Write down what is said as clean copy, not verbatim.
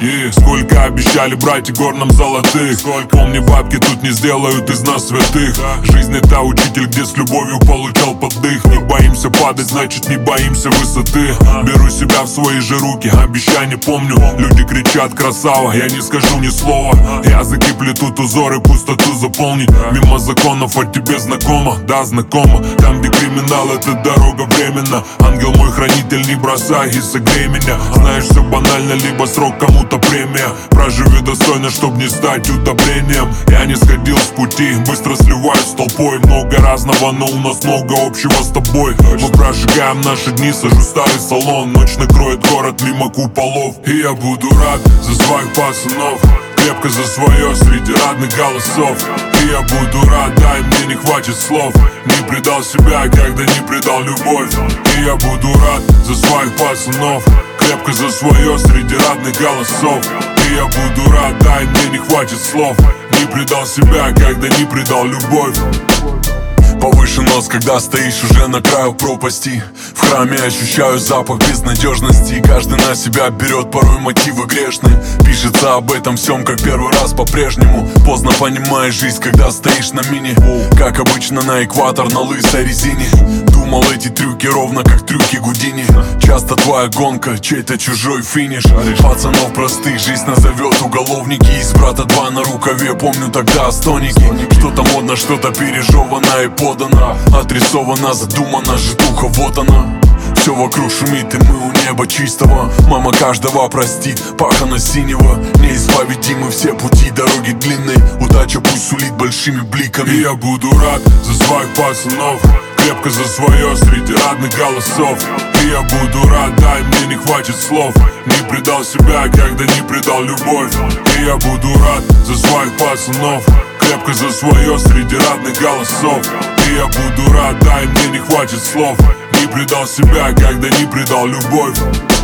И сколько обещали братья горным золотых, сколько, помни, бабки тут не сделают из нас святых. Жизнь это учитель, где с любовью получал поддых. Не боимся падать, значит не боимся высоты. Беру себя в свои же руки, обещания помню. Люди кричат красава, я не скажу ни слова. Языки плетут узоры, пустоту заполнить. Мимо законов, от тебе знакомо, да, знакомо. Там, где криминал, это дорога временно. Ангел мой хранитель, не бросай и согрей меня. Знаешь, все банально, либо срок, кому-то премия. Проживи достойно, чтоб не стать удобрением. Я не сходил с пути, быстро сливаюсь с толпой. Много разного, но у нас много общего с тобой. Мы прожигаем наши дни, сажу старый салон. Ночь накроет город мимо куполов. И я буду рад за своих пацанов, крепко за свое среди родных голосов. И я буду рад, дай мне не хватит слов. Не предал себя, когда не предал любовь. И я буду рад за своих пацанов, крепко за свое среди родных голосов. И я буду рад, дай мне не хватит слов. Не предал себя, когда не предал любовь. Повыше нос, когда стоишь уже на краю пропасти. В храме ощущаю запах безнадежности. Каждый на себя берет порой мотивы грешные. Пишется об этом всем, как первый раз по-прежнему. Поздно понимаешь жизнь, когда стоишь на мине. Как обычно на экватор на лысой резине. Думал, эти трюки ровно как трюки Гудини. Часто твоя гонка, чей-то чужой финиш. Пацанов простых жизнь назовет уголовники. Из брата два на рукаве, помню тогда стоники. Что-то модно, что-то пережевано и подано. Отрисовано, задумано, житуха, вот она. Все вокруг шумит, и мы у неба чистого. Мама каждого простит, пахана синего. Неисповедимы все пути, дороги длинные. Удача пусть сулит большими бликами. И я буду рад за своих пацанов, крепко за свое среди родных голосов. И я буду рад, дай мне не хватит слов. Не предал себя, когда не предал любовь. И я буду рад за своих пацанов, крепко за свое среди родных голосов. И я буду рад, дай мне не хватит слов. Не предал себя, когда не предал любовь.